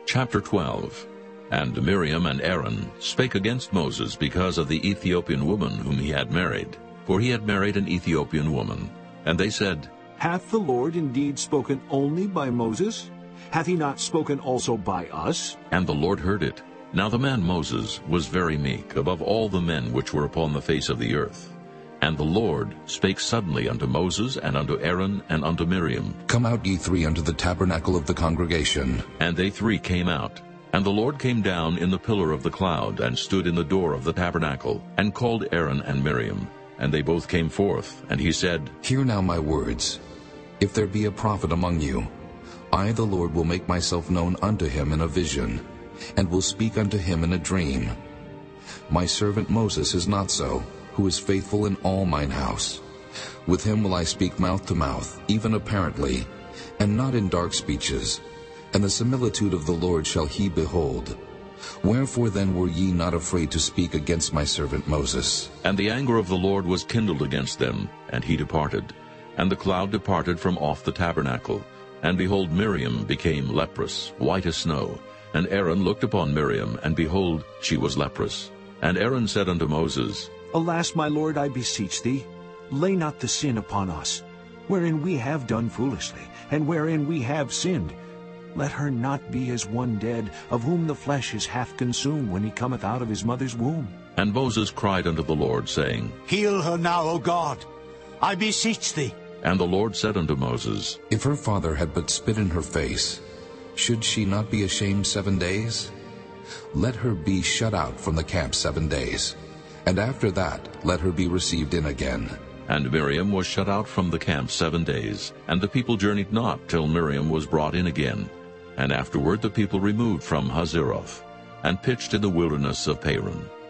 Chapter 12. And Miriam and Aaron spake against Moses because of the Ethiopian woman whom he had married, for he had married an Ethiopian woman. And they said, Hath the Lord indeed spoken only by Moses? Hath he not spoken also by us? And the Lord heard it. Now the man Moses was very meek above all the men which were upon the face of the earth. And the Lord spake suddenly unto Moses and unto Aaron and unto Miriam. Come out, ye three, unto the tabernacle of the congregation. And they three came out. And the Lord came down in the pillar of the cloud, and stood in the door of the tabernacle, and called Aaron and Miriam. And they both came forth, and he said, Hear now my words. If there be a prophet among you, I the Lord will make myself known unto him in a vision, and will speak unto him in a dream. My servant Moses is not so, who is faithful in all mine house. With him will I speak mouth to mouth, even apparently, and not in dark speeches. And the similitude of the Lord shall he behold. Wherefore then were ye not afraid to speak against my servant Moses? And the anger of the Lord was kindled against them, and he departed. And the cloud departed from off the tabernacle. And behold, Miriam became leprous, white as snow. And Aaron looked upon Miriam, and behold, she was leprous. And Aaron said unto Moses, Alas, my Lord, I beseech thee, lay not the sin upon us, wherein we have done foolishly, and wherein we have sinned. Let her not be as one dead, of whom the flesh is half consumed when he cometh out of his mother's womb. And Moses cried unto the Lord, saying, Heal her now, O God, I beseech thee. And the Lord said unto Moses, If her father had but spit in her face, should she not be ashamed 7 days? Let her be shut out from the camp 7 days, and after that let her be received in again. And Miriam was shut out from the camp 7 days, and the people journeyed not till Miriam was brought in again. And afterward the people removed from Hazeroth, and pitched in the wilderness of Paran.